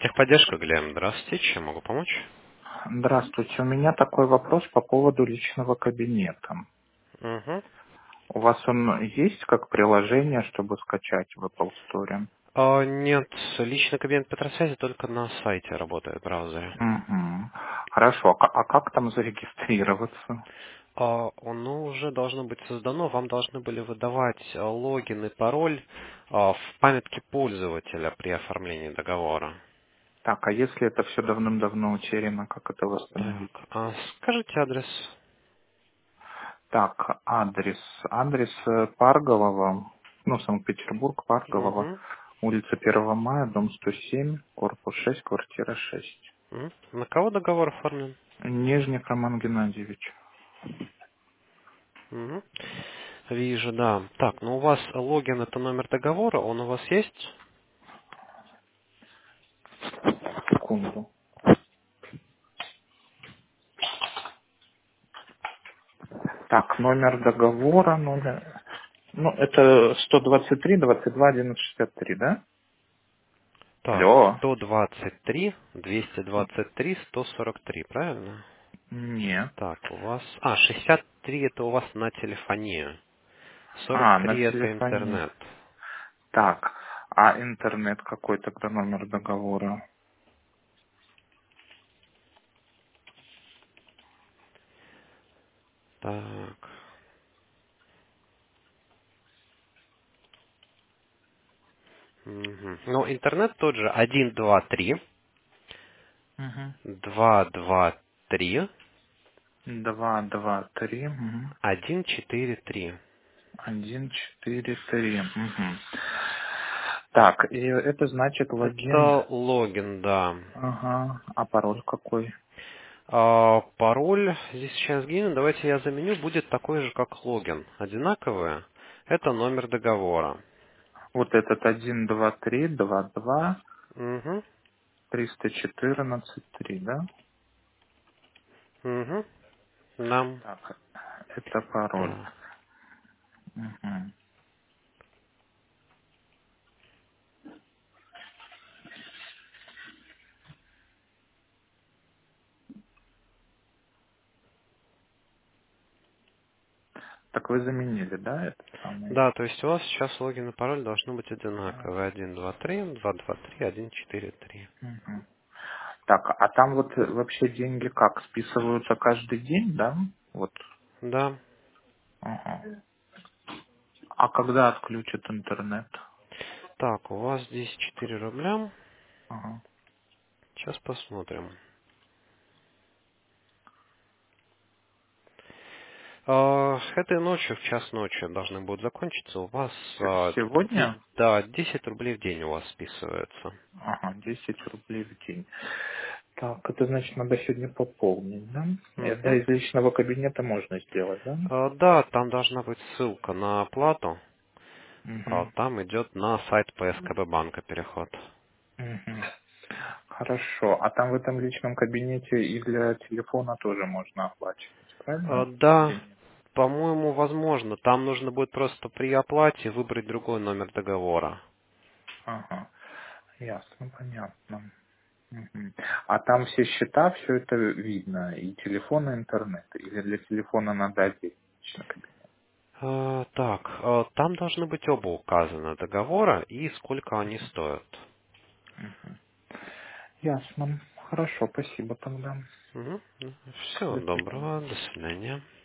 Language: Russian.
Техподдержка, Глеб. Здравствуйте. Чем могу помочь? Здравствуйте. У меня такой вопрос по поводу личного кабинета. Угу. У вас он есть как приложение, чтобы скачать в Apple Store? Нет, личный кабинет Петросвязи только на сайте работает, в браузере. Угу. Хорошо. А как там зарегистрироваться? Оно уже должно быть создано. Вам должны были выдавать логин и пароль в памятке пользователя при оформлении договора. Так, а если это все давным-давно утеряно, как это Так, восстановить? скажите адрес. Так, адрес Парголова, ну, Санкт-Петербург, Парголова, Угу. улица 1 мая, дом 107, корпус 6, квартира 6. На кого договор оформлен? Нижник Роман Геннадьевич. Угу. Вижу, да. Так, ну у вас логин это номер договора, он у вас есть? Секунду. Так, номер договора, Ну, это 123, 22, 1163, да? Так, Алло. 123, 223, 143, правильно? Нет. Так, у вас... 63 это у вас на телефонию. На 43 это телефоне. интернет. Так, а интернет какой тогда номер договора? Так. Мгм. Ну, интернет тот же 123, Угу. 223, 223, 143. 143. Угу. Так, и это значит логин. Это логин, да. Ага. А пароль какой? Пароль здесь сейчас гимн, давайте я заменю, будет такой же, как логин. Одинаковые. Это номер договора. Вот этот 123, 22, Угу, 314, 3, да? угу. Нам. Так, это пароль. Да. Мгм. Так вы заменили, да, этот самый? Да, то есть у вас сейчас логин и пароль должны быть А, одинаковые. 123, 223, 143. мгм. Так, а там вот вообще деньги как? Списываются каждый день, да? Вот. Да. Ага. А когда отключат интернет? Так, у вас здесь 4 рубля. Ага. Сейчас посмотрим. Этой ночью, в час ночи должны будут закончиться. У вас, Сегодня? да, 10 рублей в день у вас списывается. Ага, 10 рублей в день. Так, это значит, надо сегодня пополнить, да? Это Мгм. из личного кабинета можно сделать, да? Да, там должна быть ссылка на оплату. Угу. Там идет на сайт ПСКБ банка переход. Угу. Хорошо. А там в этом личном кабинете и для телефона тоже можно оплачивать, правильно? Или Да, нет? по-моему, возможно. Там нужно будет просто при оплате выбрать другой номер договора. Ага. Ясно, понятно. Мгм. А там все счета, все это видно, и телефон, и интернет. Или для телефона надо отдельно личный кабинет. Так, там должны быть оба указаны договора и сколько они стоят. Ясно. Хорошо, спасибо тогда. Всего До свидания. доброго, до свидания.